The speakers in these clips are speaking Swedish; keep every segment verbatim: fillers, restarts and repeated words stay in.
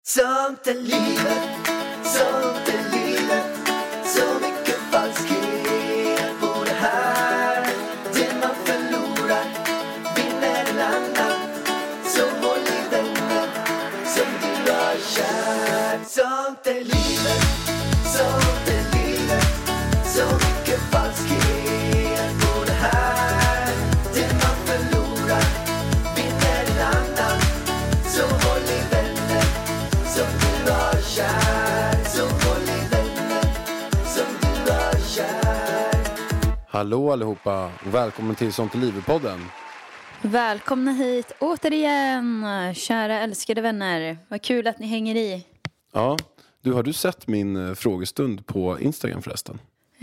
Sånt är livet, sånt är livet. Så mycket falskhet på det här. Det man förlorar vinner en annan. Så håll i vänner som du har kär. Sånt är livet, sånt är livet. Så mycket falskhet på det här. Det man förlorar vinner en annan. Så håll i vänner som du har kär. Så håll i vänner som du har kär. Hallå allihopa, välkommen till Sånt är livet-podden. Välkomna hit återigen, kära älskade vänner. Vad kul att ni hänger i. Ja, du, har du sett min eh, frågestund på Instagram förresten? Eh,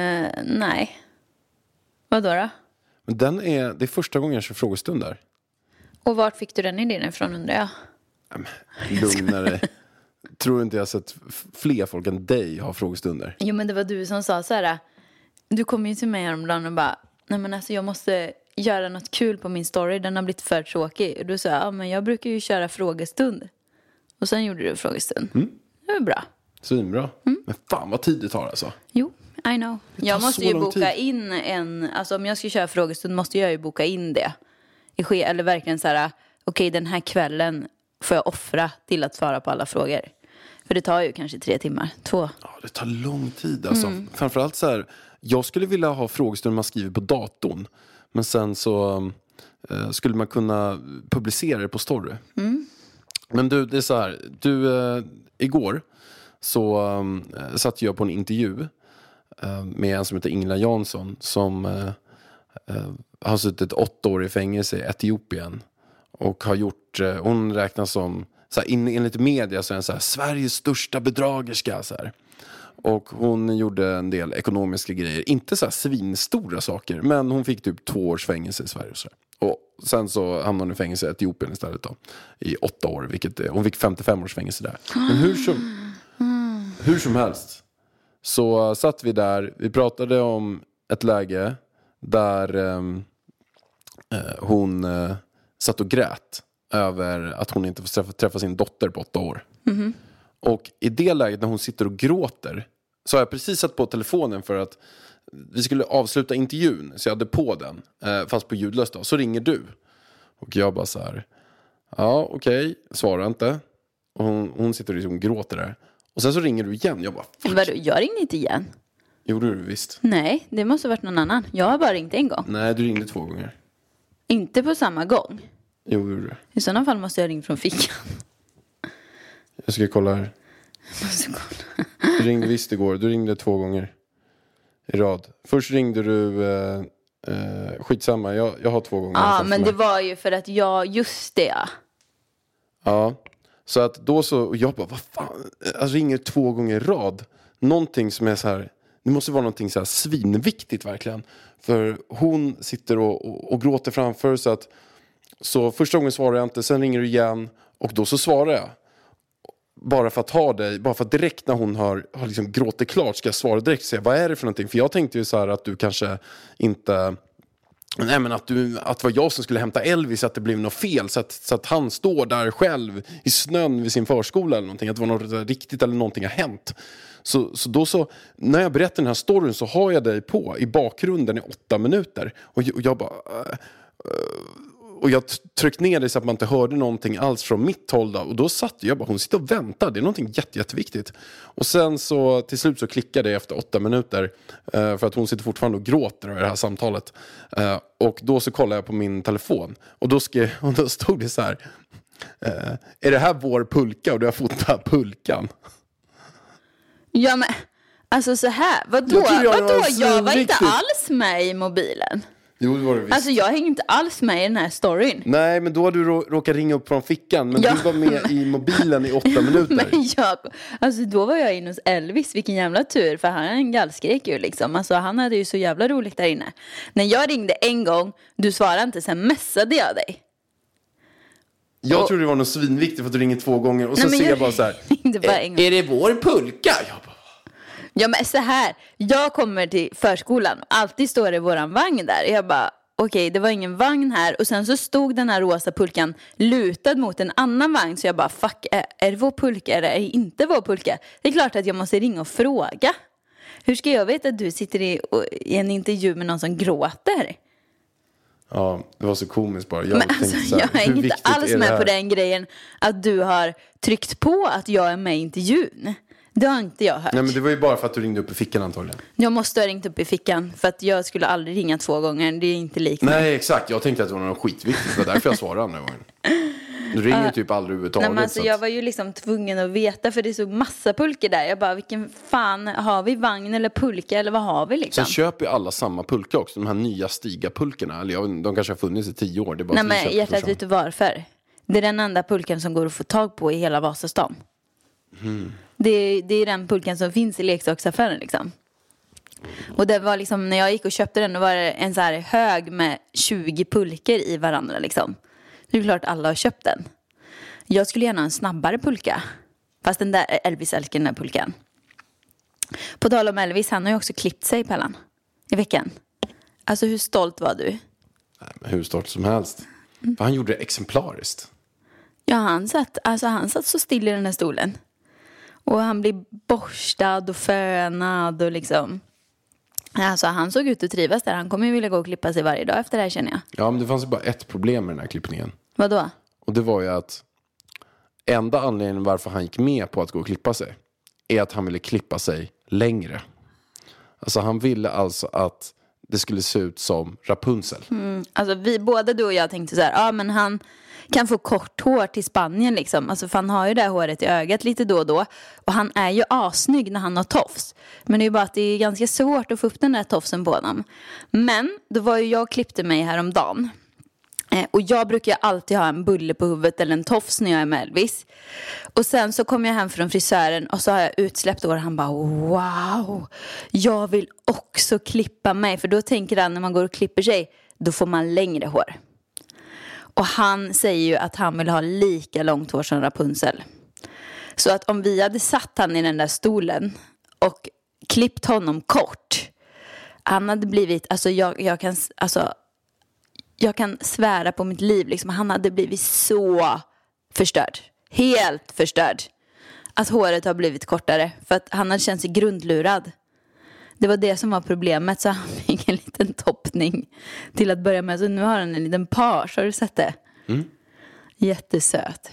nej. Vadå då? Men den är, det är första gången jag kör frågestund där. Och vart fick du den idén ifrån, undrar jag? Lugnare. Tror inte jag har sett f- fler folk än dig ha frågestunder? Jo, men det var du som sa så här. Du kom ju till mig häromdagen och bara, nej men alltså jag måste göra något kul på min story. Den har blivit för tråkig. Och du sa, ja men jag brukar ju köra frågestund. Och sen gjorde du frågestund. Mm. Det var bra. Svinbra. Mm. Men fan vad tid det tar alltså. Jo, I know. tar Jag måste så ju lång boka tid. in en, alltså om jag ska köra frågestund måste jag ju boka in det. I ske, eller verkligen så här, okej okay, den här kvällen får jag offra till att svara på alla frågor. För det tar ju kanske tre timmar, två. Ja, det tar lång tid alltså. Mm. Framförallt så här, jag skulle vilja ha frågestund man skriver på datorn. Men sen så eh, skulle man kunna publicera det på story. Mm. Men du, det är så här. Du, eh, igår så eh, satt jag på en intervju eh, med en som heter Ingela Jansson. Som eh, eh, har suttit åtta år i fängelse i Etiopien. Och har gjort, eh, hon räknas som, så här, in, enligt media så är hon så här, Sveriges största bedragerska. Så här. Och hon gjorde en del ekonomiska grejer. Inte så här svinstora saker. Men hon fick typ två års fängelse i Sverige. Och, så här. Och sen så hamnade hon i fängelse i Etiopien istället då. I åtta år. Vilket är, hon fick femtiofem års fängelse där. Men hur som, hur som helst. Så uh, satt vi där. Vi pratade om ett läge. Där um, uh, hon uh, satt och grät. Över att hon inte får träffa, träffa sin dotter på åtta år. Mm-hmm. Och i det läget när hon sitter och gråter så har jag precis satt på telefonen för att vi skulle avsluta intervjun. Så jag hade på den, eh, fast på ljudlöst då. Så ringer du. Och jag bara så här, ja okej, okay, svarar inte. Och hon, hon sitter och liksom gråter där. Och sen så ringer du igen. Jag bara, fuck. Vadå, jag ringde inte igen. Gjorde du visst? Nej, det måste ha varit någon annan. Jag har bara ringt en gång. Nej, du ringde två gånger. Inte på samma gång. Jo, gjorde du. I sådana fall måste jag ringa från fickan. Jag ska kolla här. Jag måste kolla. Du ringde visst igår. Du ringde två gånger i rad. Först ringde du eh, eh, skitsamma. Jag, jag har två gånger. Ja, men det var ju för att jag, just det. Ja, så att då så, och jag bara, vad fan, jag ringer två gånger i rad. Någonting som är så här, det måste vara någonting så här svinviktigt verkligen. För hon sitter och, och, och gråter framför så att, så första gången svarar jag inte, sen ringer du igen och då så svarar jag. Bara för att ha dig, bara för att direkt när hon har, har liksom gråter klart ska jag svara direkt och säga, vad är det för någonting? För jag tänkte ju så här att du kanske inte... Nej, men att, du, att det var jag som skulle hämta Elvis, att det blev något fel så att, så att han står där själv i snön vid sin förskola eller någonting, att det var något riktigt eller någonting har hänt. Så, så då så, när jag berättar den här storyn så har jag dig på i bakgrunden i åtta minuter och, och jag bara uh, uh, och jag tryckte ner det så att man inte hörde någonting alls från mitt håll då. Och då satt jag bara, hon sitter och väntar. Det är någonting jätte, jätteviktigt. Och sen så till slut så klickade jag efter åtta minuter. Eh, för att hon sitter fortfarande och gråter över det här samtalet. Eh, och då så kollade jag på min telefon. Och då, skrev, och då stod det så här. Eh, är det här vår pulka? Och du har fotat pulkan. Ja, men alltså så här. Vadå? Jag tror jag Vadå? var Jag var inte svinviktigt. alls med i mobilen. Jo, det var det visst. Alltså jag hänger inte alls med i den här storyn. Nej, men då har du rå- råkat ringa upp från fickan. Men Ja. du var med i mobilen i åtta minuter. Men jag, alltså då var jag inne hos Elvis, vilken jävla tur. För han är en gallskrek ju liksom. Alltså han hade ju så jävla roligt där inne. När jag ringde en gång, du svarade inte, sen messade jag dig. Jag Och- tror det var något svinviktigt för att du ringer två gånger. Och så Nej, men ser jag jag bara så här. ringde bara en gång. Är det vår pulka? Jag bara, Ja men så här, jag kommer till förskolan, alltid står det våran vagn där. Jag bara, okej, okay, det var ingen vagn här. Och sen så stod den här rosa pulkan lutad mot en annan vagn. Så jag bara, fuck, är, är det vår pulka eller är det inte vår pulka? Det är klart att jag måste ringa och fråga. Hur ska jag veta att du sitter i, i en intervju med någon som gråter? Ja, det var så komiskt bara. Jag, Men alltså, så här, jag är inte alls är med på den grejen att du har tryckt på att jag är med i intervjun. Det har inte jag hört. Nej, men det var ju bara för att du ringde upp i fickan antagligen. Jag måste ha ringt upp i fickan för att jag skulle aldrig ringa två gånger. Det är inte likt. Nej, exakt. Jag tänkte att det var något skitviktigt. Det var därför jag svarade andra gången. Du ringer uh, typ aldrig överhuvudtaget. Nej, men alltså, att... jag var ju liksom tvungen att veta för det såg massa pulkor där. Jag bara, vilken fan, har vi vagn eller pulka eller vad har vi liksom? Sen köper ju alla samma pulka också. De här nya Stiga-pulkorna. Eller jag, de kanske har funnits i tio år. Det är bara Nej, men hjärtat, vet du varför? Det är den enda pulkan som går att få tag på i hela Vasastan. Mm. Det, är, det är den pulkan som finns i leksaksaffären liksom. Och det var liksom, när jag gick och köpte den, då var det en så här hög med tjugo pulkor i varandra liksom. Det är klart alla har köpt den. Jag skulle gärna ha en snabbare pulka. Fast den där, Elvis älskar den där pulkan. På tal om Elvis, han har ju också klippt sig, Pellan, i veckan. Alltså hur stolt var du? Nej, men hur stolt som helst. Mm. För han gjorde det exemplariskt. Ja, han satt, alltså han satt så still i den här stolen. Och han blev borstad och fönad och liksom... Alltså han såg ut att trivas där. Han kommer ju vilja gå och klippa sig varje dag efter det här, känner jag. Ja, men det fanns ju bara ett problem med den här klippningen. Vadå? Och det var ju att enda anledningen varför han gick med på att gå och klippa sig är att han ville klippa sig längre. Alltså han ville alltså att det skulle se ut som Rapunzel. Mm, alltså vi, både du och jag tänkte så här, ja men han kan få kort hår till Spanien liksom. Alltså för han har ju det här håret i ögat lite då och då. Och han är ju asnygg när han har tofs. Men det är ju bara att det är ganska svårt att få upp den där tofsen på honom. Men då var ju jag och klippte mig häromdagen. Eh, och jag brukar ju alltid ha en bulle på huvudet eller en tofs när jag är med Elvis. Och sen så kom jag hem från frisören och så har jag utsläppt hår. Han bara, wow, jag vill också klippa mig. För då tänker han, när man går och klipper sig, då får man längre hår. Och han säger ju att han vill ha lika långt hår som Rapunzel. Så att om vi hade satt han i den där stolen och klippt honom kort, han hade blivit, alltså jag, jag kan, alltså jag kan svära på mitt liv liksom, han hade blivit så förstörd. Helt förstörd. Att håret har blivit kortare. För att han hade känt sig grundlurad. Det var det som var problemet. Så han fick en liten toppning till att börja med. Så nu har han en liten page. Har du sett det? Mm. Jättesöt.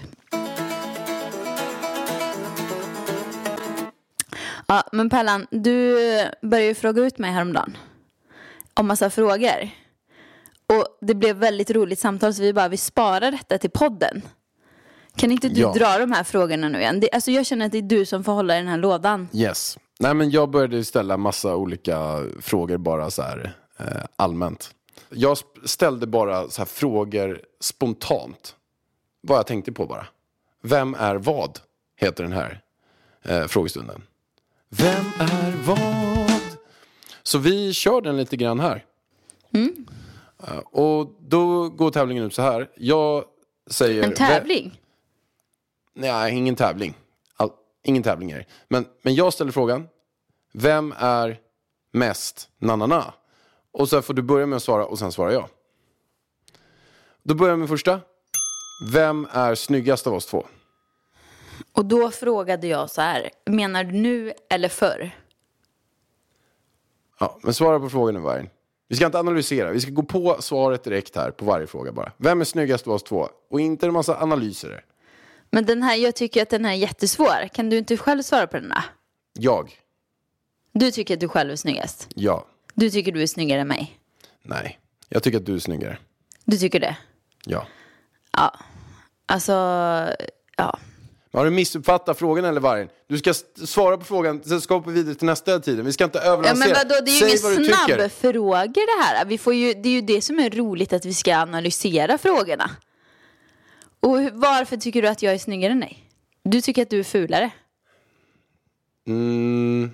Ja, men Pellan, du började ju fråga ut mig häromdagen om massa frågor. Och det blev väldigt roligt samtal, så vi bara, vi sparar detta till podden. Kan inte du ja. dra de här frågorna nu igen? Det, alltså jag känner att det är du som får hålla i den här lådan. Yes. Nej, men jag började ställa massa olika frågor bara så här eh, allmänt. Jag ställde bara så här frågor spontant. Vad jag tänkte på bara. Vem är vad? Heter den här eh, frågestunden. Vem är vad? Så vi kör den lite grann här. Mm. Uh, och då går tävlingen ut så här. Jag säger... En tävling? Nej, ingen tävling. All, ingen tävling är det. Men, men jag ställer frågan. Vem är mest nanana? Och så får du börja med att svara och sen svarar jag. Då börjar jag med första. Vem är snyggast av oss två? Och då frågade jag så här. Menar du nu eller förr? Ja, men svara på frågan nu, Vargen. Vi ska inte analysera. Vi ska gå på svaret direkt här på varje fråga bara. Vem är snyggast av oss två? Och inte en massa analyser. Men den här, jag tycker att den här är jättesvår. Kan du inte själv svara på den där? Jag. Du tycker att du själv är snyggast? Ja. Du tycker du är snyggare än mig? Nej, jag tycker att du är snyggare. Du tycker det? Ja. Ja, alltså, ja. Har du missuppfattat frågan eller, Vargen? Du ska svara på frågan, sen ska vi vidare till nästa tiden. Vi ska inte överlansera. Ja, men vadå, det är ju Säg ingen snabb frågor det här. Vi får ju, det är ju det som är roligt, att vi ska analysera frågorna. Och varför tycker du att jag är snyggare än dig? Du tycker att du är fulare? Mm.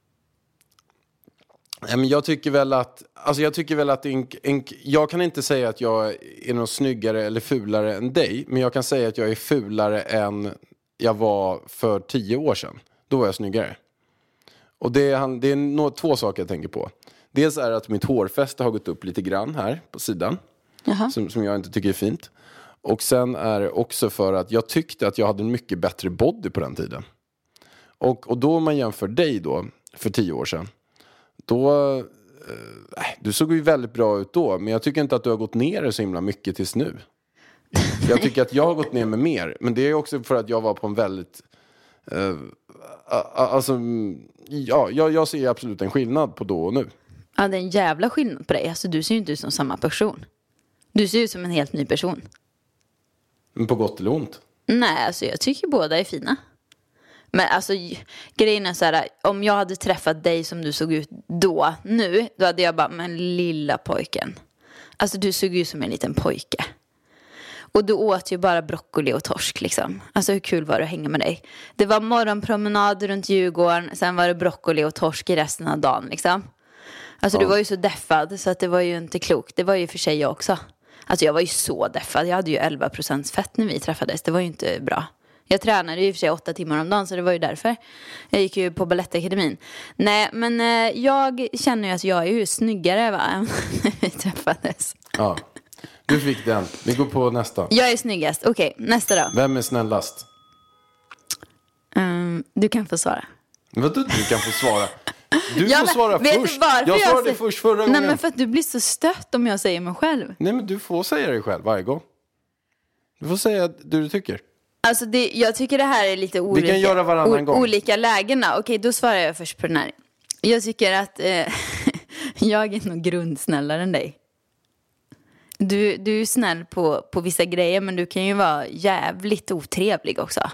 Nej, men jag tycker väl att... Alltså jag tycker väl att... En, en, jag kan inte säga att jag är någon snyggare eller fulare än dig. Men jag kan säga att jag är fulare än jag var för tio år sedan. Då var jag snyggare. Och det är, det är no, två saker jag tänker på. Dels är det att mitt hårfäste har gått upp lite grann här på sidan. Jaha. Som, som jag inte tycker är fint. Och sen är det också för att jag tyckte att jag hade en mycket bättre body på den tiden. Och, och då om man jämför dig då, för tio år sedan. Då, eh, du såg ju väldigt bra ut då. Men jag tycker inte att du har gått ner så himla mycket tills nu. Jag tycker att jag har gått ner med mer. Men det är också för att jag var på en väldigt... Eh, alltså, ja, jag, jag ser absolut en skillnad på då och nu. Ja, det är en jävla skillnad på dig. Alltså, du ser ju inte ut som samma person. Du ser ut som en helt ny person. Men på gott eller ont? Nej, alltså jag tycker båda är fina. Men alltså grejen är så här, om jag hade träffat dig som du såg ut då, nu, då hade jag bara, men lilla pojken. Alltså du såg ut som en liten pojke. Och du åt ju bara broccoli och torsk liksom. Alltså hur kul var det att hänga med dig? Det var morgonpromenad runt Djurgården, sen var det broccoli och torsk i resten av dagen liksom. Alltså Ja. du var ju så deffad så att det var ju inte klokt. Det var ju för sig jag också. Alltså jag var ju så deffad. Jag hade ju elva procent fett när vi träffades. Det var ju inte bra. Jag tränade ju för sig åtta timmar om dagen, så det var ju därför. Jag gick ju på Balettakademin. Nej, men eh, jag känner ju att jag är ju snyggare va, än när vi träffades. Ja, du fick den. Vi går på nästa. Jag är snyggast. Okej, nästa då. Vem är snällast? Um, du kan få svara. Vadå du kan få svara? Du Ja, får men svara vet du först. varför Jag jag svarade säger- först förra Nej, gången. men för att du blir så stött om jag säger mig själv. Nej, men du får säga dig själv varje gång. Du får säga det du tycker. Alltså det, jag tycker det här är lite olika, kan göra varannan o- gång. olika lägena. Okej, då svarar jag först på den här. Jag tycker att eh, jag är nog grundsnällare än dig. Du, du är snäll på, på vissa grejer, men du kan ju vara jävligt otrevlig också.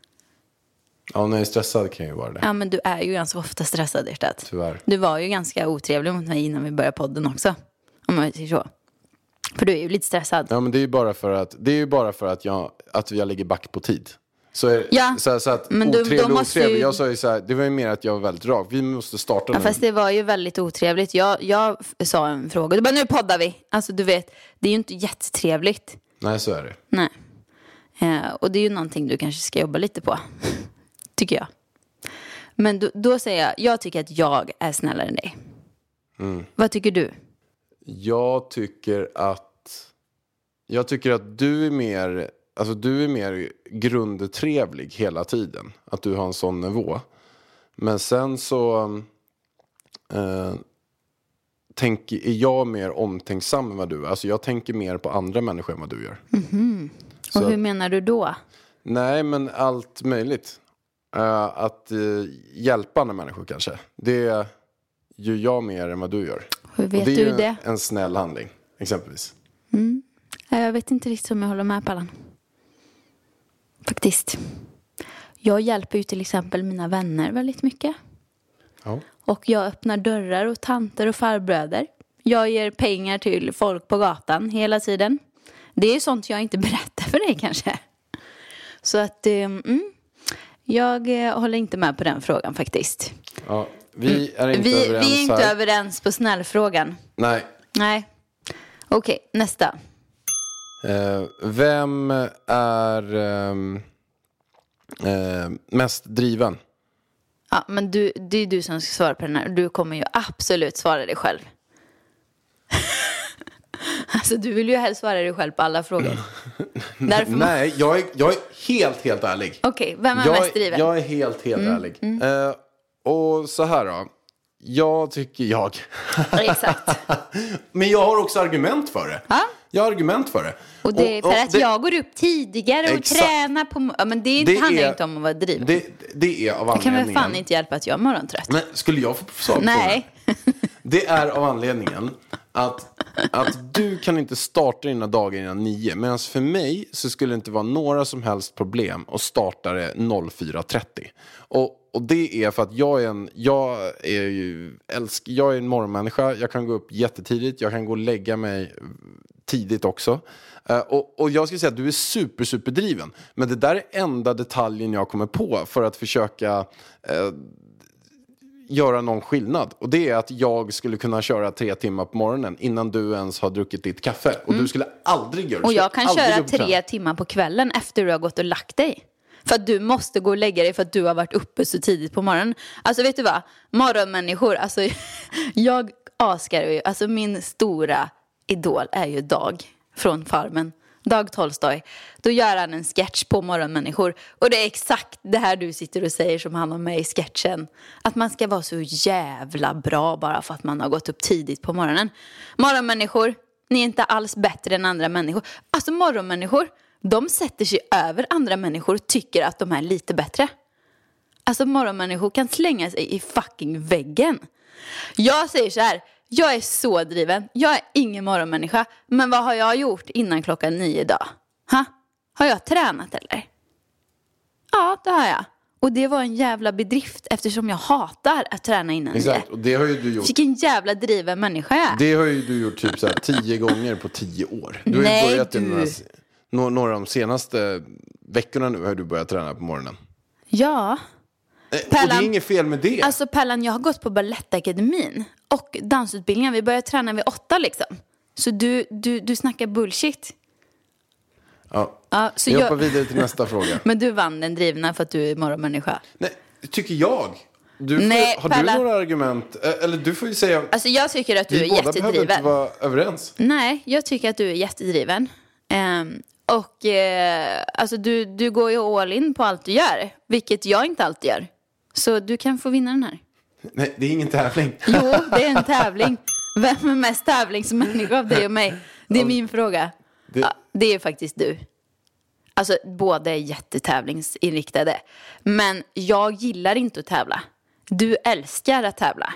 Ja, när jag är stressad kan jag ju vara det. Ja, men du är ju ganska ofta stressad, hjärtat. Tyvärr. Du var ju ganska otrevlig mot mig innan vi började podden också. Om man säger så. För du är ju lite stressad. Ja, men det är ju bara för att, det är ju bara för att, jag, att jag ligger back på tid. Så, är, Ja, så, så att men då- då otrevlig, måste otrevlig. ju- Jag sa ju så här, det var ju mer att jag var väldigt rak. Vi måste starta Ja, nu. fast det var ju väldigt otrevligt. Jag, jag f- sa en fråga. Du bara, nu poddar vi. Alltså du vet, det är ju inte jättetrevligt. Nej, så är det. Nej. Eh, och det är ju någonting du kanske ska jobba lite på. Tycker jag. Men då, då säger jag, jag tycker att jag är snällare än dig. Mm. Vad tycker du? Jag tycker att Jag tycker att du är mer Alltså du är mer grundtrevlig hela tiden. Att du har en sån nivå. Men sen så eh, tänker, är jag mer omtänksam än vad du är. Alltså jag tänker mer på andra människor än vad du gör. Mm-hmm. Och Så- hur menar du då? Nej, men allt möjligt. Eh, att uh, hjälpa andra människor kanske. Det gör jag mer än vad du gör. Hur vet Och det är du ju det? en snäll handling, exempelvis. Ja, jag vet inte riktigt om jag håller med på Allan. Faktiskt. Jag hjälper ju till exempel mina vänner väldigt mycket. Ja. Och jag öppnar dörrar och tanter och farbröder. Jag ger pengar till folk på gatan hela tiden. Det är sånt jag inte berättar för dig kanske. Så att, eh, mm, jag eh, håller inte med på den frågan faktiskt. Ja, vi är inte Vi, överens vi är inte här. överens på snällfrågan. Nej. Nej. Okej, nästa. Eh, vem är ehm, eh, mest driven? Ja, men du, det är du som ska svara på den här. Du kommer ju absolut svara dig själv. Alltså du vill ju helst svara dig själv på alla frågor. Därför må- Nej, jag är, jag är helt, helt ärlig. Okej, vem är jag, mest driven? jag är helt, helt ärlig. Eh, och så här då. Jag tycker jag. Exakt. Men jag har också argument för det. Ja. Jag har argument för det. Och det är för att det, jag går upp tidigare och Exakt. tränar på... Ja, men det, Det handlar ju är- inte om att vara driven. Det, det är av Det kan väl anledningen. fan inte hjälpa att jag är morgontrött. Men skulle jag få svara på Nej. det? Det är av anledningen att, att du kan inte starta dina dagar innan nio. Medan för mig så skulle det inte vara några som helst problem att starta det fyra trettio. Och, och det är för att jag är en, jag är ju älsk, jag är en morgonmänniska. Jag kan gå upp jättetidigt. Jag kan gå och lägga mig tidigt också. Uh, och, och jag ska säga att du är super, super driven. Men det där är enda detaljen jag kommer på för att försöka... Uh, göra någon skillnad. Och det är att jag skulle kunna köra tre timmar på morgonen innan du ens har druckit ditt kaffe. Och du skulle aldrig göra det. Du Och skulle jag kan aldrig köra gå på träning. tre timmar på kvällen efter du har gått och lagt dig. För att du måste gå och lägga dig för att du har varit uppe så tidigt på morgonen. Alltså vet du vad? Morgonmänniskor, alltså jag asgarvar ju. Alltså min stora idol är ju Dag från Farmen. Dag Tolstoj. Då gör han en sketch på morgonmänniskor. Och det är exakt det här du sitter och säger som han har med i sketchen. Att man ska vara så jävla bra bara för att man har gått upp tidigt på morgonen. Morgonmänniskor, ni är inte alls bättre än andra människor. Alltså morgonmänniskor, de sätter sig över andra människor och tycker att de är lite bättre. Alltså morgonmänniskor kan slänga sig i fucking väggen. Jag säger så här, jag är så driven. Jag är ingen morgonmänniska. Men vad har jag gjort innan klockan nio idag? Ha? Har jag tränat eller? Ja, det har jag. Och det var en jävla bedrift eftersom jag hatar att träna innan. Exakt, och det har ju du gjort. Vilken jävla driven människa jag är. Det har ju du gjort typ så här tio gånger på tio år. Du har Nej, ju börjat du. Några, några, några av de senaste veckorna nu har du börjat träna på morgonen. Ja. Och det är inget fel med det. Alltså Pellan, jag har gått på Balettakademin och dansutbildningen. Vi börjar träna vid åtta liksom. Så du, du, du snackar bullshit. Ja, Ja, så vi jag... hoppar vidare till nästa fråga. Men du vann den drivna för att du är morgonmänniska. Nej, tycker jag. Du får, Nej, har Pella. du några argument? Eller du får ju säga. Alltså jag tycker att du vi är båda behöver inte jättedriven. vara överens. Nej, jag tycker att du är jättedriven. Um, och uh, alltså du, du går ju all in på allt du gör. Vilket jag inte alltid gör. Så du kan få vinna den här. Nej, det är ingen tävling. Jo, det är en tävling. Vem är mest tävlingsmänniska av dig och mig? Det är min fråga. Det- Ja, det är faktiskt du. Alltså båda är jättetävlingsinriktade. Men jag gillar inte att tävla. Du älskar att tävla.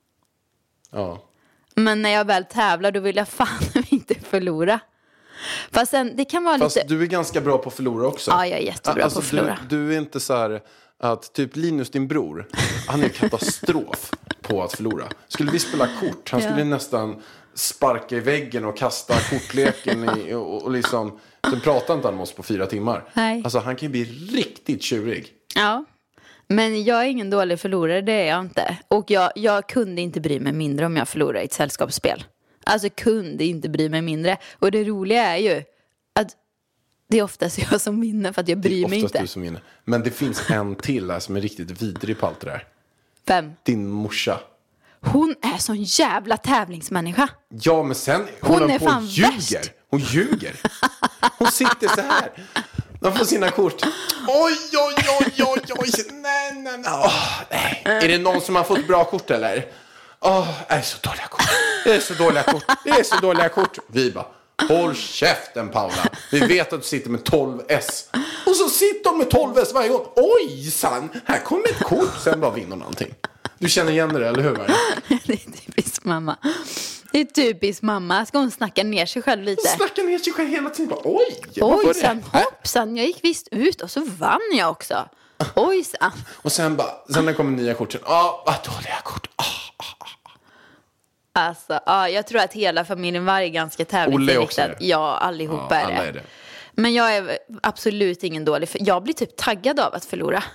Ja. Men när jag väl tävlar då vill jag fan inte förlora. Fast sen, det kan vara Fast lite... du är ganska bra på att förlora också. Ja, jag är jättebra alltså, på att förlora. Du, du är inte så här att typ Linus, din bror, han är katastrof på att förlora. Skulle vi spela kort, han skulle Ja. nästan sparka i väggen och kasta kortleken i, och, och liksom, sen pratar inte han med oss på fyra timmar. Nej. Alltså han kan ju bli riktigt tjurig. Ja, men jag är ingen dålig förlorare, det är jag inte. Och jag, jag kunde inte bry mig mindre om jag förlorade i ett sällskapsspel. Alltså kunde inte bry mig mindre. Och det roliga är ju att det är oftast jag som vinner för att jag Det bryr är mig oftast inte. du som vinner. Men det finns en till här som är riktigt vidrig på allt det där. Vem? Din morsa. Hon är sån jävla tävlingsmänniska. Ja, men sen hon, Hon hon är på fan och ljuger. värst. Hon ljuger. Hon sitter så här. De får sina kort. Oj, oj, oj, oj, oj. Nej, nej, nej. Åh, nej. Är det någon som har fått bra kort eller? Åh, det är så dåliga kort. Det är så dåliga kort. Det är så dåliga kort. Vi bara, håll käften Paula. Vi vet att du sitter med tolv S. Och så sitter de med tolv S varje gång. Oj, san. Här kommer ett kort. Sen bara vinner någonting. Du känner igen det, eller hur? Det är typiskt mamma. Det är typiskt mamma. Ska hon snacka ner sig själv lite? Snackar ner sig själv hela tiden. Bara, oj, vad var Oj, det sen här? hoppsan. Jag gick visst ut och så vann jag också. Oj, sen. Och sen bara, sen när det kommer nya kort. Ja, vad dåliga kort. Ah, ah, ah. Alltså, ja, jag tror att hela familjen var ganska Olle tävlingsinriktad. också är det. Ja, allihopa Ja, är, alla det. är det. Men jag är absolut ingen dålig. För jag blir typ taggad av att förlora.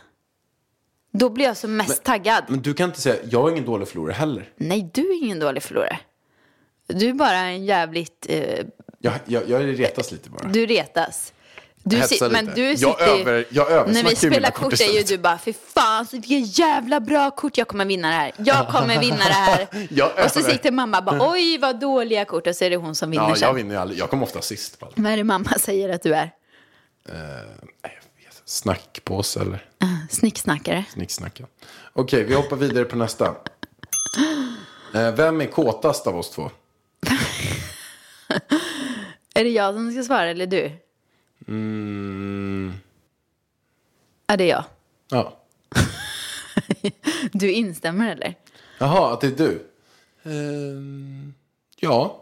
Då blir jag som mest taggad. Men du kan inte säga, jag är ingen dålig förlorare heller. Nej, du är ingen dålig förlorare. Du är bara en jävligt... Eh, Jag, jag, jag retas lite bara. du retas. Du Hetsar sit, men lite. du Jag sitter ju- över- jag översnackar När vi ju spelar mina kort kort är ju istället. du bara, för fan, så vilka jävla bra kort, jag kommer vinna det här. Jag kommer vinna det här. Jag Och så över- sitter mamma bara, oj vad dåliga kort. Och så är det hon som vinner Ja, jag sen. vinner ju aldrig. Jag kommer ofta sist på allt. Vad är det mamma säger att du är? Uh, jag vet. Snackpåse eller Snicksnackare. snicksnacka. Okej, vi hoppar vidare på nästa. Eh, vem är kåtast av oss två? Är det jag som ska svara eller du? Mm, Ja, det är jag. ja. Du instämmer eller? Jaha, att det är du? Ehm, ja.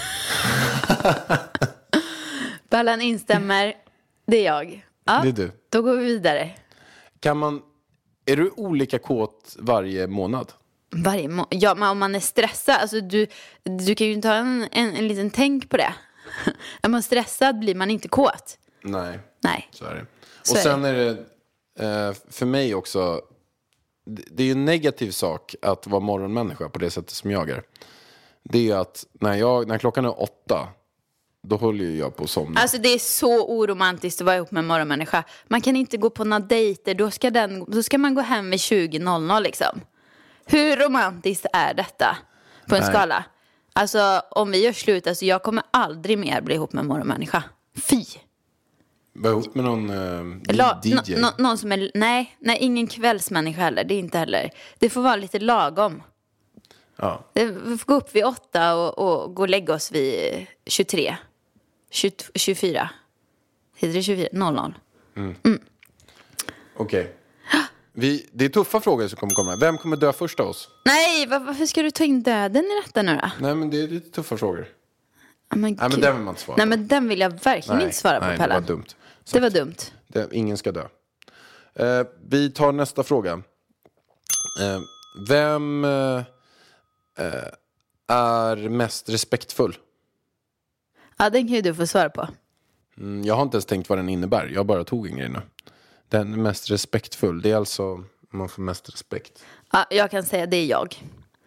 Ballan instämmer. Det är jag. Ja, Det är du. Då går vi vidare. Kan man... Är du olika kåt varje månad? Varje må- ja, men om man är stressad, alltså du, du kan ju ta en, en, en liten tänk på det. Är man stressad blir man inte kåt. Nej, Nej. så är det. Så Och är sen är det eh, för mig också... Det det är ju en negativ sak att vara morgonmänniska på det sättet som jag är. Det är ju att när, jag, när klockan är åtta, då håller ju jag på att somna. Alltså det är så oromantiskt att vara ihop med en morgonmänniska. Man kan inte gå på några dejter, då ska, den, då ska man gå hem vid tjugo noll noll liksom. Hur romantiskt är detta? På en Nej. skala. Alltså om vi gör slut, alltså jag kommer aldrig mer bli ihop med en morgonmänniska. Fy. Var ihop med någon uh, La- D J? no- no- någon som är, nej, nej, ingen kvällsmänniska heller. Det är inte heller. Det får vara lite lagom. Ja. Det, vi får gå upp vid åtta och, och gå och lägga oss vid tjugotre. tjugo, tjugofyra. Heter det tjugofyra? noll noll. Mm. Mm. Okej. Okay. Vi, det är tuffa frågor som kommer komma. Vem kommer dö först av oss? Nej, var, varför ska du ta in döden i detta nu då? Nej, men det är lite tuffa frågor. Oh, men nej, men den vill man inte svara nej, på. men den vill jag verkligen nej, inte svara på, nej, Pelle. det var dumt. Så det var dumt. Det, ingen ska dö. Eh, vi tar nästa fråga. Eh, vem eh, är mest respektfull? Ja, den kan ju du få svara på. Mm, jag har inte ens tänkt vad den innebär. Jag bara tog en grej nu. Den är mest respektfull. Det är alltså man får mest respekt. Ja, jag kan säga det är jag.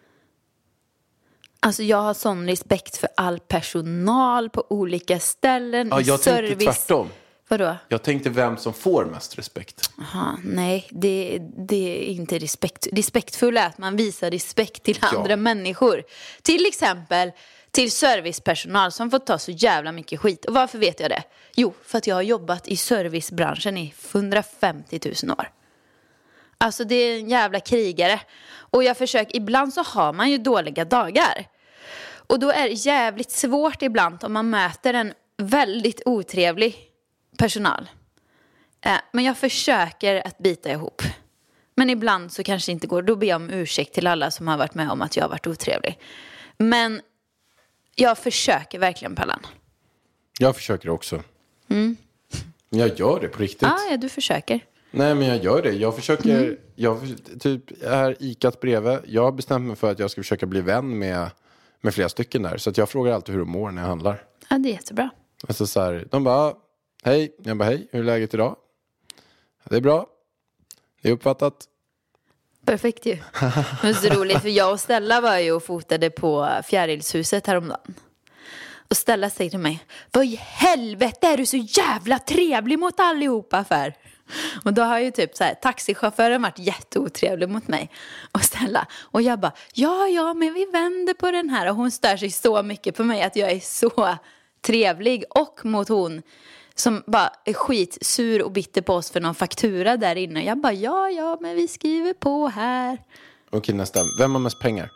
Alltså jag har sån respekt för all personal på olika ställen. Ja, jag service. tänkte tvärtom. Vadå? Jag tänkte vem som får mest respekt. Aha, nej, det, det är inte respekt. Respektfull är att man visar respekt till Ja. andra människor. Till exempel till servicepersonal som får ta så jävla mycket skit. Och varför vet jag det? Jo, för att jag har jobbat i servicebranschen i hundrafemtio tusen år. Alltså det är en jävla krigare. Och jag försöker, ibland så har man ju dåliga dagar. Och då är det jävligt svårt ibland om man möter en väldigt otrevlig personal. Eh, men jag försöker att bita ihop. Men ibland så kanske inte går. Då ber jag om ursäkt till alla som har varit med om att jag har varit otrevlig. Men jag försöker verkligen, Pallan. Jag försöker också. Mm. Jag gör det på riktigt. Ah, ja, du försöker. Nej, men jag gör det. Jag försöker, Mm. jag typ är ikat bredvid. Jag har bestämt mig för att jag ska försöka bli vän med, med flera stycken där. Så att jag frågar alltid hur de mår när jag handlar. Ja, det är jättebra. Alltså så här, de bara, hej. Jag bara, hej, hur är läget idag? Det är bra. Det är uppfattat. Perfekt ju. Men så roligt, för jag och Stella var ju och fotade på Fjärilshuset häromdagen. Och Stella säger till mig, vad i helvete är du så jävla trevlig mot allihopa för? Och då har ju typ så här, taxichauffören varit jätteotrevlig mot mig och Stella. Och jag bara, ja ja men vi vänder på den här. Och hon stör sig så mycket på mig att jag är så trevlig. Och mot hon som bara är skitsur och bitter på oss för någon faktura där inne. Jag bara, ja ja men vi skriver på här. Okej, nästa. Vem har mest pengar?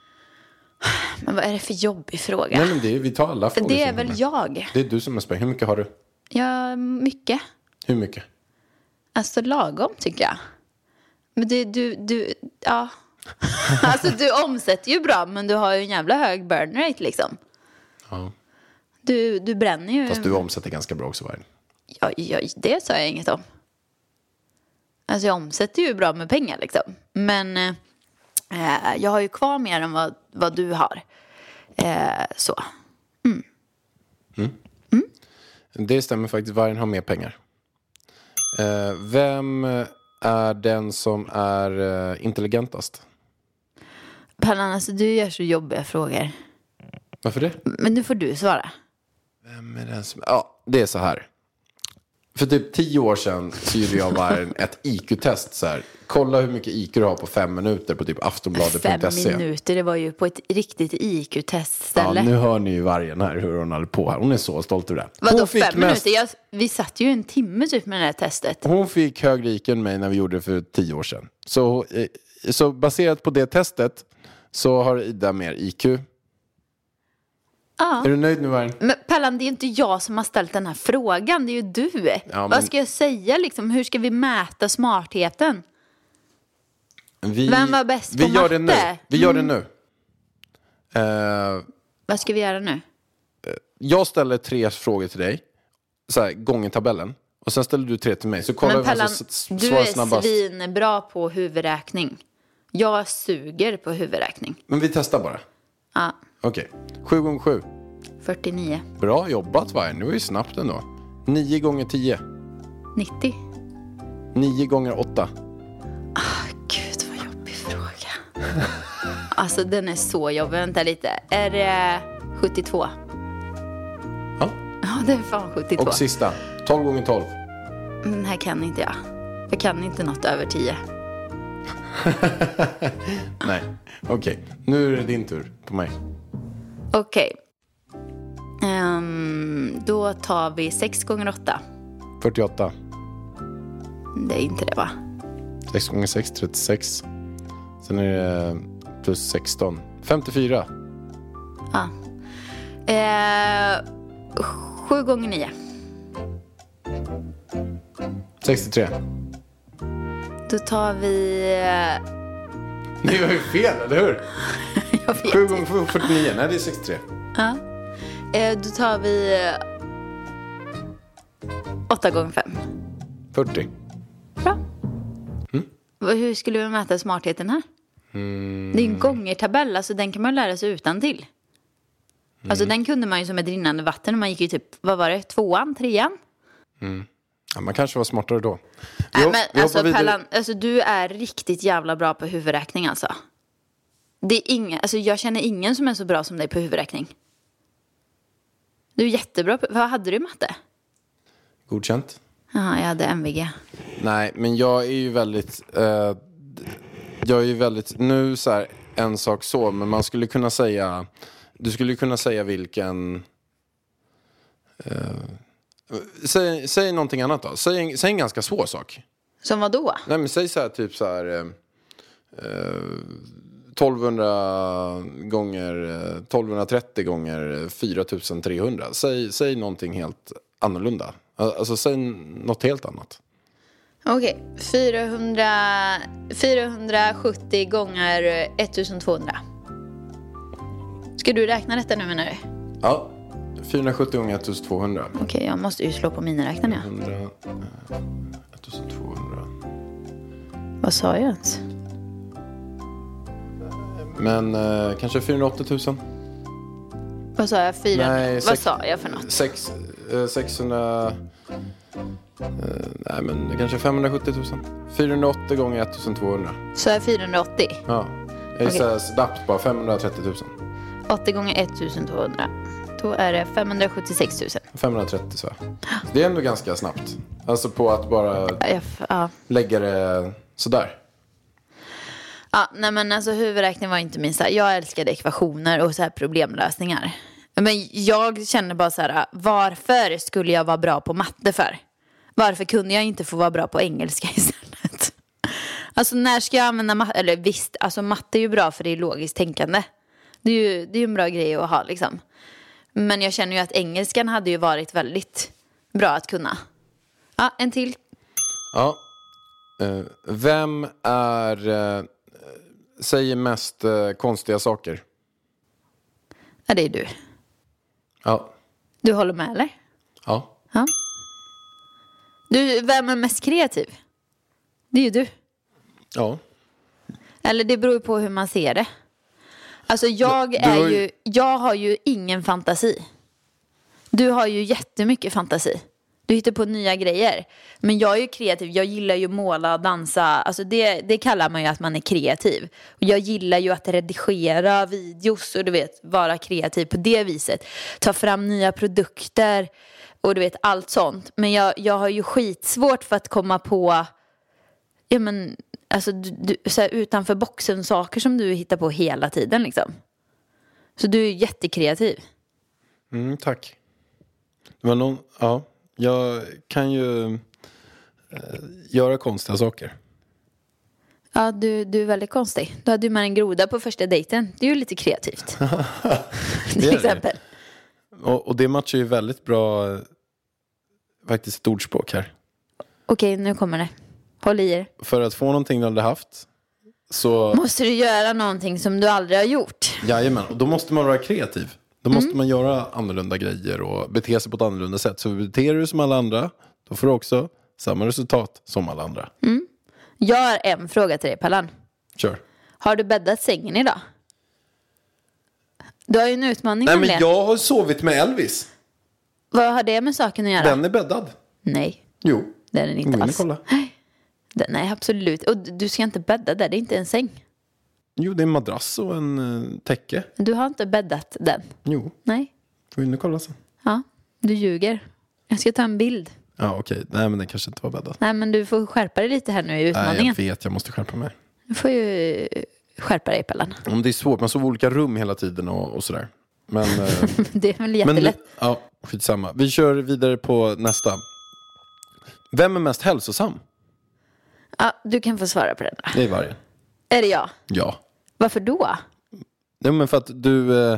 Men vad är det för jobbig fråga? Nej, men det är, vi tar alla frågor. Det är som väl kommer. jag. Det är du som har mest pengar. Hur mycket har du? Ja, mycket. Hur mycket? Alltså lagom tycker jag. Men du, du, du, ja. Alltså du omsätter ju bra, men du har ju en jävla hög burn rate liksom. Ja. Du, du bränner ju. Fast du omsätter ganska bra också, varje. Ja, ja, det sa jag inget om. Alltså jag omsätter ju bra med pengar liksom. Men eh, jag har ju kvar mer än vad, vad du har. Eh, så. Mm. Mm. Mm. Det stämmer faktiskt, vargen har mer pengar. Eh, vem är den som är eh, intelligentast? Pallan, alltså du gör så jobbiga frågor. Varför det? Men nu får du svara. Vem är den som... Ja, det är så här. För typ tio år sedan så gjorde jag bara en, ett I Q-test så här. Kolla hur mycket I Q du har på fem minuter på typ aftonbladet punkt se. Fem minuter, det var ju på ett riktigt I Q-testställe. Ja, nu hör ni ju vargen här hur hon håller på här. Hon är så stolt över det. Vadå Hon fick fem mest... minuter? Jag, vi satt ju en timme typ med det här testet. Hon fick högre I Q än mig när vi gjorde det för tio år sedan. Så, eh, så baserat på det testet så har Ida mer I Q. Ja. Är du nöjd nu, vargen? Men Pallan, det är inte jag som har ställt den här frågan. Det är ju du. Ja, men... Vad ska jag säga liksom? Hur ska vi mäta smartheten? Vi... Vem var bäst vi på gör matte? Det nu. Vi gör det nu. Uh... Vad ska vi göra nu? Jag ställer tre frågor till dig. Så här, gånger tabellen. Och sen ställer du tre till mig. Så kollar Men vi vem Pallan, som s- du svarar är snabbast. svinbra på huvudräkning. Jag suger på huvudräkning. Men vi testar bara. Ja, Okej. Sju gånger sju. fyrtionio. Bra jobbat, vargen. Det var ju snabbt ändå. Nio gånger tio. nittio. Nio gånger åtta. Gud, vad jobbig fråga. Alltså, den är så jobbig. Vänta lite. Är det sjuttiotvå? Ja. Ja, det är fan sjuttiotvå. Och sista. Tolv gånger tolv. Den här kan inte jag. Jag kan inte något över tio. Nej, okej. Okay. Nu är det din tur på mig. Okej. Okay. Um, då tar vi sex gånger åtta. fyrtioåtta. Det är inte det, va? sex gånger sex, trettiosex. Sen är det plus sexton. femtiofyra. Ja. Eh, sju gånger nio. sextiotre. Då tar vi... Ni har ju fel, eller hur? Jag vet. sju gånger fyrtionio. Nej, det är sextiotre. Ja. Eh, då tar vi... åtta gånger fem. fyrtio. Bra. Mm. Hur skulle vi mäta smartheten här? Mm. Det är en gångertabell, alltså den kan man lära sig utan till. Mm. Alltså den kunde man ju som ett rinnande vatten. Man gick ju typ, vad var det, tvåan, trean? Mm. Ja, man kanske var smartare då. Nej, Jo, men alltså, Pallan, alltså du är riktigt jävla bra på huvudräkning alltså. Det är ingen, alltså jag känner ingen som är så bra som dig på huvudräkning. Du är jättebra på, vad hade du i matte? Godkänt. Ja, jag hade M V G. Nej, men jag är ju väldigt... Eh, jag är ju väldigt... Nu så här, en sak så, men man skulle kunna säga... Du skulle kunna säga vilken... Eh, säg, säg någonting annat då. Säg en, säg en ganska svår sak. Som vad då? Nej, men säg så här, typ så här... Eh, eh, tolvhundra gånger... Eh, tolvhundratrettio gånger fyratusen trehundra. Säg, säg någonting helt annorlunda. Alltså, säg något helt annat. Okej, fyrahundra, fyrahundrasjuttio gånger ettusentvåhundra. Ska du räkna detta nu, menar du? Ja, fyrahundrasjuttio gånger ettusentvåhundra. Okej, jag måste ju slå på miniräknaren. hundra, ettusentvåhundra. Vad sa jag ens? Men eh, kanske fyrahundraåttio tusen. Vad sa jag? Fyra? Nej, Vad sex, sa jag för något? Sex, eh, sexhundra... Eh, nej, men kanske femhundrasjuttio tusen. fyrahundraåttio gånger ettusentvåhundra. Så är fyrahundraåttio? Ja, jag är Okej. så här snabbt bara. femhundratrettio tusen. åttio gånger ettusentvåhundra. Då är det femhundrasjuttiosex tusen. femhundratrettio så. Det är ändå ganska snabbt. Alltså på att bara Ja, ja. lägga det sådär. Ja, nej men alltså huvudräkning var inte min så här. Jag älskade ekvationer och så här problemlösningar. Men jag känner bara så här, varför skulle jag vara bra på matte för? Varför kunde jag inte få vara bra på engelska istället? Alltså när ska jag använda matte? Eller visst, alltså matte är ju bra för det är logiskt tänkande. Det är ju, det är ju en bra grej att ha liksom. Men jag känner ju att engelskan hade ju varit väldigt bra att kunna. Ja, en till. Ja. Eh, vem är... Eh, säger mest eh, konstiga saker? Ja, det är du. Ja. Du håller med, eller? Ja. Ja. Du, vem är mest kreativ? Det är ju du. Ja. Eller det beror ju på hur man ser det. Alltså jag Du- du är har ju- ju... Jag har ju ingen fantasi. Du har ju jättemycket fantasi. Du hittar på nya grejer. Men jag är ju kreativ. Jag gillar ju måla, dansa. Alltså det, det kallar man ju att man är kreativ. Och jag gillar ju att redigera videos och du vet, vara kreativ på det viset. Ta fram nya produkter och du vet, allt sånt. Men jag, jag har ju skitsvårt för att komma på... Ja men, alltså du, du, så här, utanför boxen saker som du hittar på hela tiden liksom. Så du är jättekreativ. Mm, tack. Det var någon... Ja. Jag kan ju eh, göra konstiga saker. Ja, du, du är väldigt konstig. Du hade ju med en groda på första dejten. Det är ju lite kreativt. Till det. exempel. Och, och det matchar ju väldigt bra eh, faktiskt ett ordspråk här. Okej, nu kommer det. Håll i er. För att få någonting du aldrig haft så... Måste du göra någonting som du aldrig har gjort? Jajamän, och då måste man vara kreativ. Då måste man göra annorlunda grejer och bete sig på ett annorlunda sätt. Så beter du som alla andra, då får du också samma resultat som alla andra. Jag har en fråga till dig, Pallan. Kör. Har du bäddat sängen idag? Du har ju en utmaning. Nej, men nämligen. jag har sovit med Elvis. Vad har det med saken att göra? Den är bäddad. Nej, Jo. det är den Gå inte in och alls. kolla. Den, nej, absolut. Och du ska inte bädda där, det är inte en säng. Jo, det är en madrass och en uh, täcke. Du har inte bäddat den. Jo, Nej, gå in och kolla sen. ja, du ljuger. Jag ska ta en bild. Ja, okej. Nej, men den kanske inte var bäddad. Nej, men du får skärpa dig lite här nu i Nej, utmaningen. jag vet. Jag måste skärpa mig. Du får ju skärpa dig, Pellan. Om det är svårt, man sover olika rum hela tiden och, och sådär. Men, eh, Det är väl jättelätt. men, ja, skitsamma. Vi kör vidare på nästa. Vem är mest hälsosam? Ja, du kan få svara på den då. Det är vargen. Är det jag? Ja. Varför då? Nej, men för att du, eh, eh,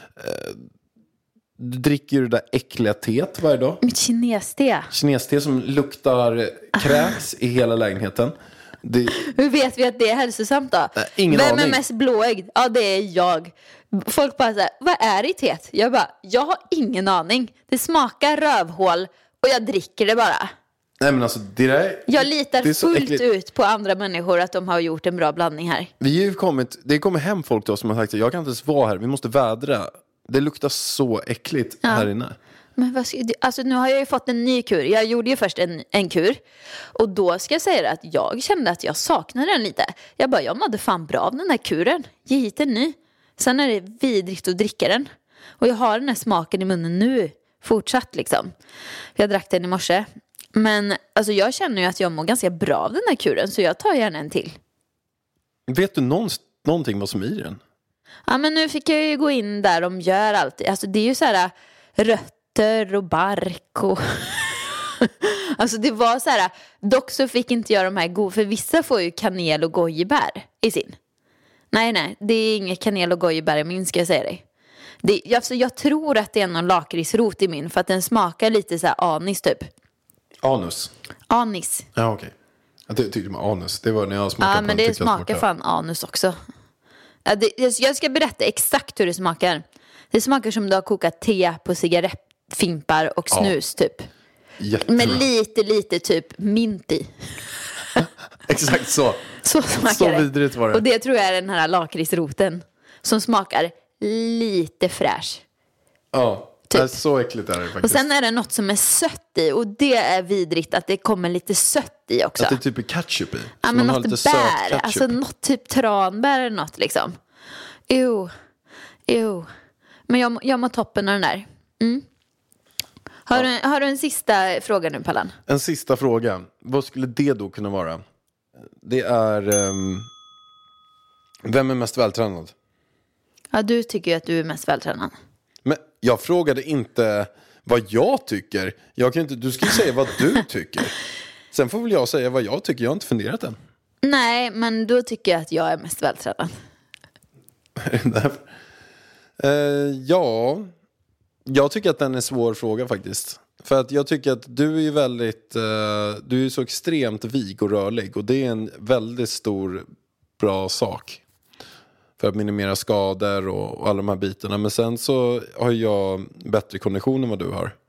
du dricker ju det där äckliga teet varje dag. Mitt kineste. Kineste som luktar kräks i hela lägenheten. Det, Hur vet vi att det är hälsosamt då? Nej, ingen Vem aning. är mest blåögd? Ja, det är jag. Folk bara såhär, vad är det i teet? Jag bara, jag har ingen aning. Det smakar rövhål och jag dricker det bara. nej men alltså det där, Jag litar det är så fullt äckligt. ut på andra människor att de har gjort en bra blandning här. Vi har ju kommit, det kommer hem folk till oss som har sagt att jag kan inte ens vara här, vi måste vädra. Det luktar så äckligt här inne. Men vad ska, alltså nu har jag ju fått en ny kur. Jag gjorde ju först en, en kur. Och då ska jag säga det att jag kände att jag saknade den lite. Jag bara, jag mådde fan bra av den här kuren. Ge hit en ny. Sen är det vidrigt att dricka den. Och jag har den här smaken i munnen nu. Fortsatt liksom. Jag drack den i morse. Men alltså jag känner ju att jag mår ganska bra av den här kuren. Så jag tar gärna en till. Vet du någon, någonting vad som är i den? Ja, men nu fick jag ju gå in där de gör alltid. Alltså det är ju så här rötter och bark och... Alltså det var så här, dock så fick inte jag de här god, för vissa får ju kanel och gojibär i sin. Nej, nej, det är inget kanel och gojibär i min, ska jag säga dig. Det, alltså jag tror att det är någon lakritsrot i min, för att den smakar lite så här anis typ. Anus. Anis. Ja, okej. Jag ty- tyckte med anus. Det var när jag smakade Ja, på men den, det tyckte jag smakar fan anus också. Ja, det, jag ska berätta exakt hur det smakar. Det smakar som du har kokat te på cigarettfimpar och snus typ. Jättebra. Med lite, lite typ mint i. Exakt så. Så smakar Så det. vidrigt var det. Och det tror jag är den här lakritsroten som smakar lite fräsch. Ja, Typ. det är så äckligt är det faktiskt. Och sen är det något som är sött i. Och det är vidrigt att det kommer lite sött i också. Att det är typ är ketchup i. Ja, Så men man har något lite söt bär. ketchup. Alltså något typ tranbär eller något liksom. Jo, jo. Men jag, jag mår toppen av den där. Mm. Har, Ja. du, har du en sista fråga nu, Pallan? En sista fråga. Vad skulle det då kunna vara? Det är... ehm, vem är mest vältränad? Ja, du tycker ju att du är mest vältränad. Men jag frågade inte vad jag tycker. Jag kan inte, du ska ju säga vad du tycker. Sen får väl jag säga vad jag tycker. Jag har inte funderat än. Nej, men då tycker jag att jag är mest vältränad. uh, ja, jag tycker att den är en svår fråga faktiskt. För att jag tycker att du är väldigt, uh, du är så extremt vig och rörlig. Och det är en väldigt stor, bra sak. För att minimera skador och, och alla de här bitarna. Men sen så har jag bättre kondition än vad du har.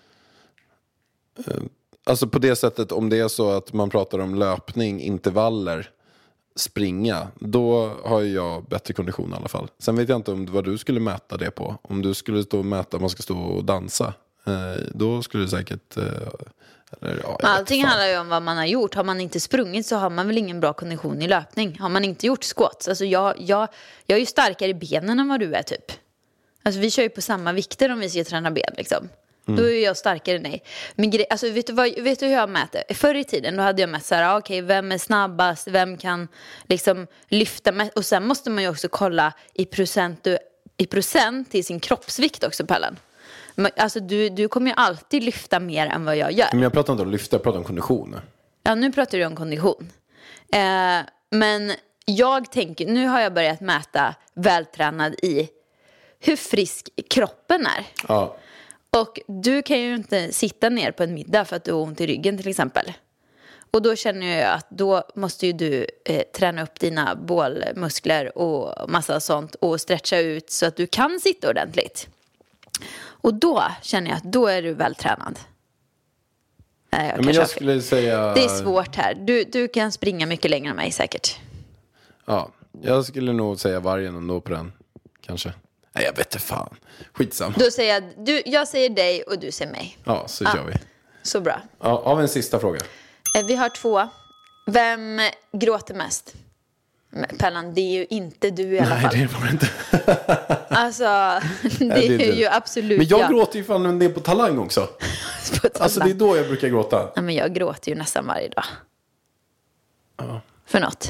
Uh, alltså på det sättet, om det är så att man pratar om löpning, intervaller, springa, då har jag bättre kondition i alla fall. Sen vet jag inte om vad du skulle mäta det på. Om du skulle stå och mäta, man ska stå och dansa, eh, då skulle det säkert... Eh, eller, ja, jag Allting vet fan. handlar ju om vad man har gjort. Har man inte sprungit så har man väl ingen bra kondition i löpning. Har man inte gjort squats, alltså jag, jag, jag är ju starkare i benen än vad du är typ. Alltså vi kör ju på samma vikter om vi ska träna ben liksom. Mm. Då är jag starkare än dig. Men gre- alltså, vet, du vad, vet du hur jag mäter? Förr i tiden då hade jag mätt så här, okej, okay, vem är snabbast? Vem kan liksom lyfta mest? Och sen måste man ju också kolla i procent, i procent till sin kroppsvikt också, Pallan. Men, alltså du, du kommer ju alltid lyfta mer än vad jag gör. Men jag pratar inte om lyfta, jag pratar om kondition. Ja, nu pratar du om kondition. Eh, men jag tänker, nu har jag börjat mäta vältränad i hur frisk kroppen är. Ja. Och du kan ju inte sitta ner på en middag för att du har ont i ryggen till exempel. Och då känner jag att då måste ju du eh, träna upp dina bålmuskler och massa sånt och stretcha ut så att du kan sitta ordentligt. Och då känner jag att då är du vältränad. Nej, jag Ja, men jag skulle säga... Det är svårt här. Du, du kan springa mycket längre än mig säkert. Ja, jag skulle nog säga vargen ändå på den. Kanske. Nej, jag vet inte fan. Skitsam. Då säger jag, du, jag säger dig och du säger mig. Ja, så Ja. gör vi. Så bra. Ja, har vi en sista fråga? Eh, Vi har två. Vem gråter mest? Men Pellan, det är ju inte du i alla Nej, fall. det var det inte. Alltså, det, Nej, det är är du. ju absolut Men jag jag. gråter ju fan en del på Talang också. På Alltså det är då jag brukar gråta. Ja, men jag gråter ju nästan varje dag. Ja. För något.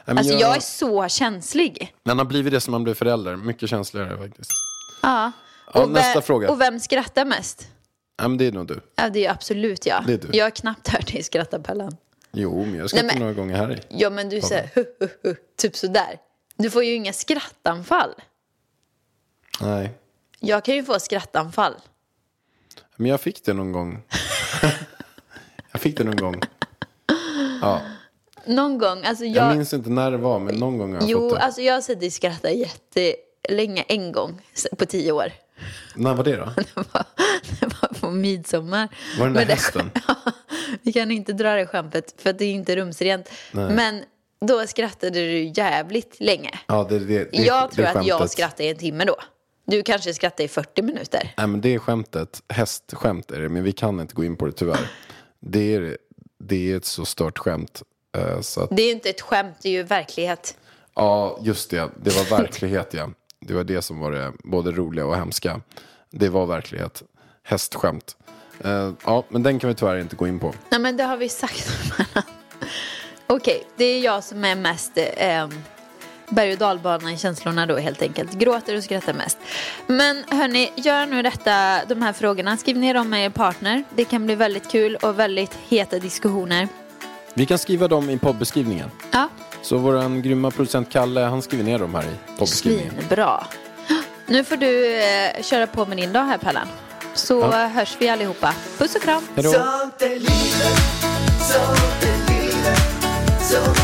men Alltså jag- jag är så känslig. Man har blivit det som man blir förälder. Mycket känsligare faktiskt. Ja. Ja, Och nästa ve- fråga. Och vem skrattar mest? Ja, men det är nog du. Ja, det är absolut jag. Det är du. Jag har knappt hört dig skratta, Pellan. Jo, men jag skrattar Nej, men- några gånger här i. Ja, men du säger hu, hu, hu, typ sådär. Du får ju inga skrattanfall. Nej. Jag kan ju få skrattanfall. Men jag fick det någon gång. jag fick det någon gång. Ja. Någon gång, alltså jag... Jag minns inte när det var, men någon gång har jag Jo, fått det. alltså jag har sett dig skratta jättelänge, en gång på tio år. När var det då? Det var, det var på midsommar. Var den där Men det- hästen? Vi kan inte dra det skämtet för att det är inte rumsrent. Nej. Men då skrattade du jävligt länge. Ja, det, det, det, Jag det tror är att jag skämtet. skrattade i en timme då. Du kanske skrattade i fyrtio minuter. Nej, men det är skämtet. Hästskämt är det, men vi kan inte gå in på det tyvärr. Det är, det är ett så stört skämt. eh, Så att, Det är ju inte ett skämt, det är ju verklighet. ja, just det. Det var verklighet, ja. Det var det som var det både roliga och hemska. Det var verklighet. Hästskämt. Eh, ja, men den kan vi tyvärr inte gå in på. Nej, men det har vi sagt. Okej, det är jag som är mest eh, berg- och dalbana i känslorna då helt enkelt. Gråter och skrattar mest. Men hörni, gör nu detta, de här frågorna. Skriv ner dem med er partner. Det kan bli väldigt kul och väldigt heta diskussioner. Vi kan skriva dem i poddbeskrivningen. Ja, Så vår grymma producent Kalle, han skriver ner dem här i poddbeskrivningen. svinbra. Nu får du eh, köra på med din dag här, Pellan. Så Ja. hörs vi allihopa. Puss och kram. Hej då! Sånt är livet, sånt är livet, så